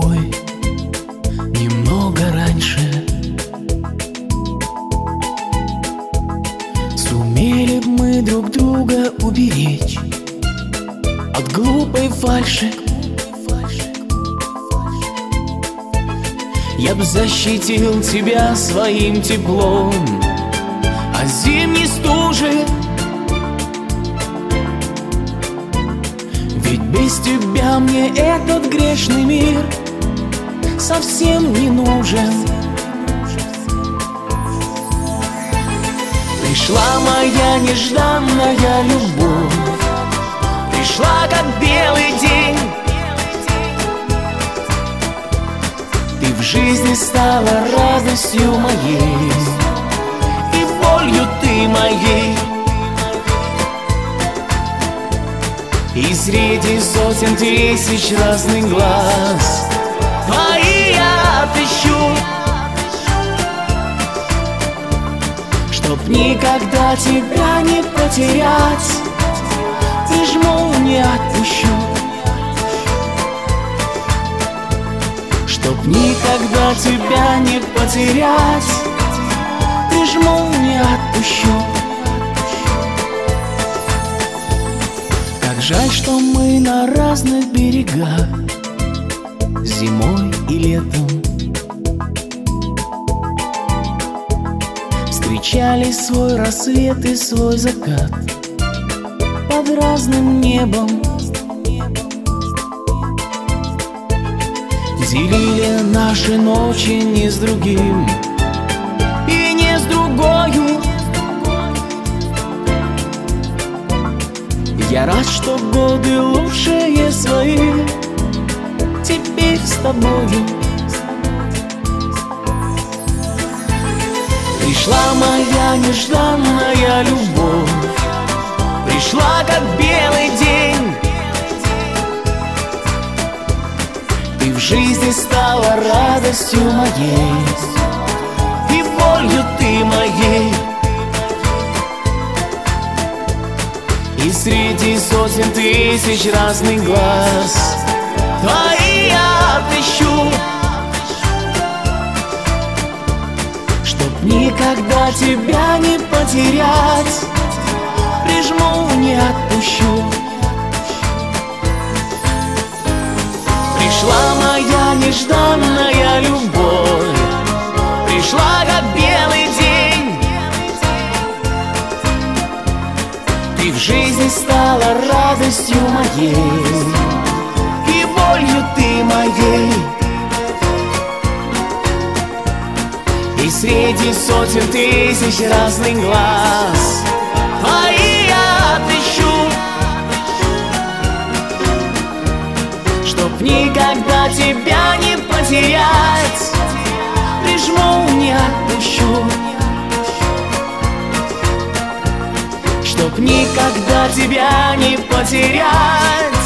тобой немного раньше. Сумели б мы друг друга уберечь от глупой фальши. Я б защитил тебя своим теплом от зимней стужи. Ведь без тебя мне этот грешный мир совсем не нужен. Пришла моя нежданная любовь, пришла как белый день. Ты в жизни стала радостью моей и болью ты моей. И среди сотен тысяч разных глаз твои я отыщу, чтоб никогда тебя не потерять, прижму, не отпущу. Чтоб никогда тебя не потерять, прижму, не отпущу. Как жаль, что мы на разных берегах, зимой и летом встречали свой рассвет и свой закат под разным небом. Делили наши ночи не с другим и не с другою. Я рад, что годы лучшие свои теперь с тобою. Пришла моя нежданная любовь, пришла как белый день. Ты в жизни стала радостью моей и болью ты моей. И среди сотен тысяч разных глаз твои я отыщу, чтоб никогда тебя не потерять, прижму, не отпущу. Пришла моя нежданная любовь, пришла как белый день. Ты в жизни стала радостью моей и болью ты моей. И среди сотен тысяч разных глаз твои я отыщу, чтоб никогда тебя не потерять, прижму, не отпущу. Чтоб никогда тебя не потерять,